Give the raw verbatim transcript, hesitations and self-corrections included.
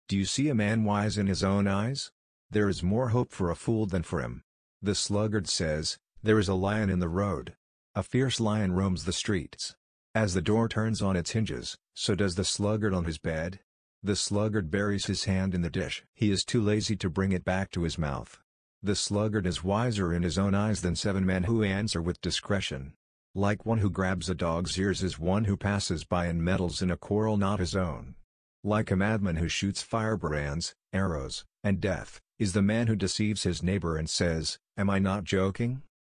Do you see a man wise in his own eyes? There is more hope for a fool than for him. The sluggard says, "There is a lion in the road." A fierce lion roams the streets. As the door turns on its hinges, so does the sluggard on his bed. The sluggard buries his hand in the dish. He is too lazy to bring it back to his mouth. The sluggard is wiser in his own eyes than seven men who answer with discretion. Like one who grabs a dog's ears is one who passes by and meddles in a quarrel not his own. Like a madman who shoots firebrands, arrows, and death, is the man who deceives his neighbor and says, "Am I not joking?"